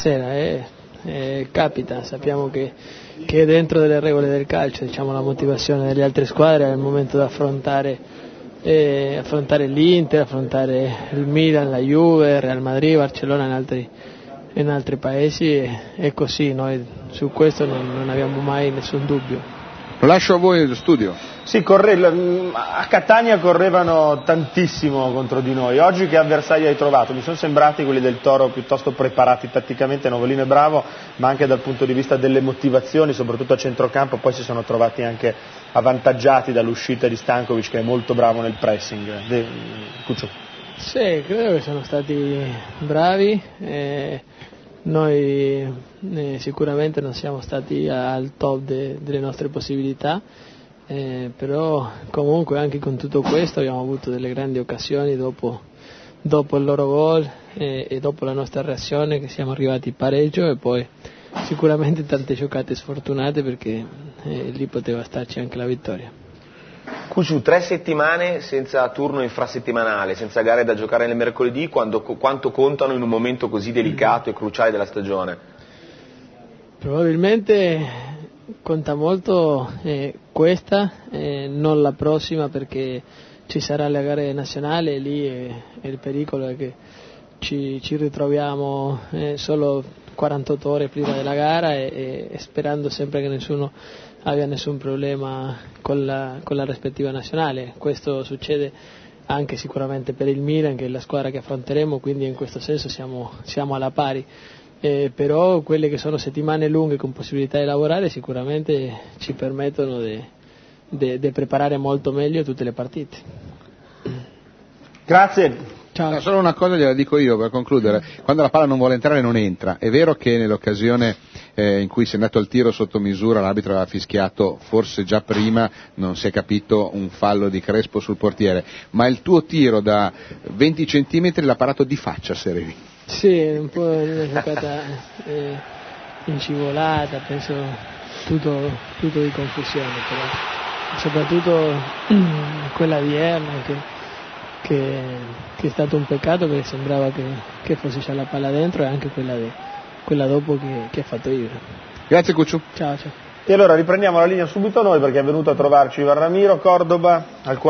sera, capita, sappiamo che è dentro delle regole del calcio, diciamo, la motivazione delle altre squadre al momento di affrontare l'Inter, affrontare il Milan, la Juve, il Real Madrid, Barcellona in altri paesi, è così, noi su questo non abbiamo mai nessun dubbio. Lo lascio a voi lo studio. Sì, a Catania correvano tantissimo contro di noi. Oggi che avversari hai trovato? Mi sono sembrati quelli del Toro piuttosto preparati tatticamente, Novolino è bravo, ma anche dal punto di vista delle motivazioni, soprattutto a centrocampo, poi si sono trovati anche avvantaggiati dall'uscita di Stankovic, che è molto bravo nel pressing. Cuccio. Sì, credo che sono stati bravi. Noi sicuramente non siamo stati al top delle nostre possibilità, però comunque anche con tutto questo abbiamo avuto delle grandi occasioni dopo il loro gol e dopo la nostra reazione, che siamo arrivati in pareggio, e poi sicuramente tante giocate sfortunate, perché lì poteva starci anche la vittoria. Cucciù, 3 settimane senza turno infrasettimanale, senza gare da giocare nel mercoledì, quanto contano in un momento così delicato e cruciale della stagione? Probabilmente conta molto questa, non la prossima, perché ci sarà la gara nazionale e lì è il pericolo è che ci ritroviamo solo 48 ore prima della gara e sperando sempre che nessuno abbia nessun problema con la rispettiva nazionale. Questo succede anche sicuramente per il Milan, che è la squadra che affronteremo, quindi in questo senso siamo alla pari. Però quelle che sono settimane lunghe con possibilità di lavorare sicuramente ci permettono di preparare molto meglio tutte le partite. Grazie. No, solo una cosa gliela dico io per concludere: quando la palla non vuole entrare non entra. È vero che nell'occasione in cui si è andato al tiro sotto misura l'arbitro aveva fischiato, forse già prima non si è capito, un fallo di Crespo sul portiere, ma il tuo tiro da 20 centimetri l'ha parato di faccia, Serevi. Sì, un po' una giocata incivolata, penso tutto di confusione, però soprattutto quella di Erna che è stato un peccato, perché sembrava che fosse già la palla dentro, e anche quella dopo che ha fatto io. Grazie Cucciù. Ciao. E allora riprendiamo la linea subito noi, perché è venuto a trovarci Ivan Ramiro Cordoba, al